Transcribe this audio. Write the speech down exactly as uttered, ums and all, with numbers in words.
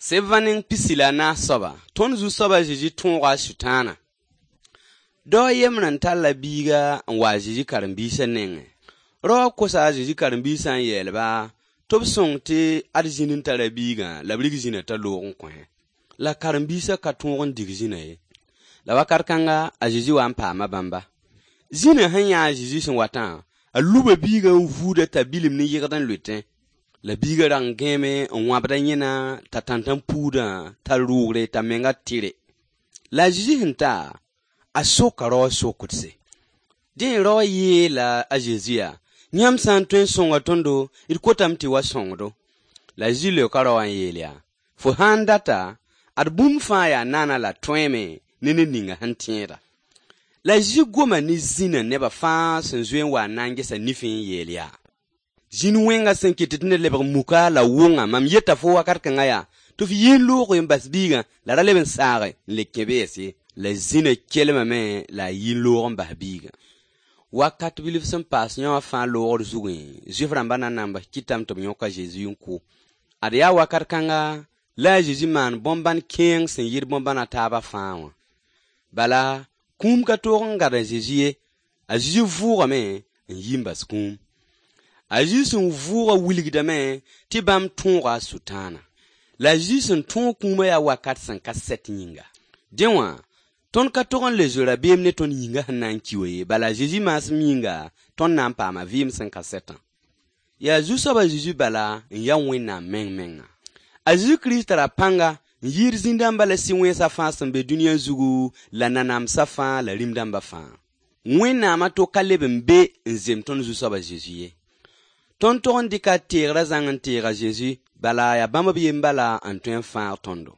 Sevaning pisila na soba, ton zu soba jiji tonga sutana. Do yemnan talla biga wa jiji karambisa nenge. Ro kosa jiji karambisa yelba, top song te adjinin tala biga, la brigzina ta logon kwen. La karambisa katongon digzina ye. La wakarkanga a jiji wampa mabamba. Zina hanya jiji son watan, a luba biga vuda ta bilim ni yigdan lutin. La biga rang game on wabda nyina ta tantan puda ta rugre ta menga tire. La jiji hinta a soka ro sokutse. Din ro ye la a jizia. Nyam san tuen songa tondo il kotam ti wa songdo. La jile karo an yelia. Fo handata ad bum faya nana la tweme nini ninga hantiera. La jiji goma ni zina neba fa senzuen wa nange sa nifin yelia. Jin wenga sen kititne leber muka la wonga mam yeta fo wakar kangaya to fi yin lo ko mbas biga la raleben sare le kebesi la zina kelma me la yin lo mbah biga wakat bilif sen pas nyo fa lo zugi jifran bana namba kitam to nyoka Jesus yunku adiya wakar kanga la Jesus man bomban king sen yir bomban ataba fa bala kum ka to ngara Jesus a Jesus vuga me yimbas kum a jisun vuga wiligdame ti bam tonga sutana la jisun ton kuma ya wakat san kaset nyinga denwa ton ka togon le jora bem ne ton yinga hanan kiwe bala jiji mas minga ton nan pa ma vim san kaseta ya jusa ba jiji bala ya wina meng menga a jisu krista ra panga yir zindamba la siwen sa fa san be duniya zugu la nanam safa la rimdamba fa wina ma to kaleben be nzem ton jusa ba jiji ton ton dika tira zangan tira Jesus bala ya bamba biyem bala antuen fa tondo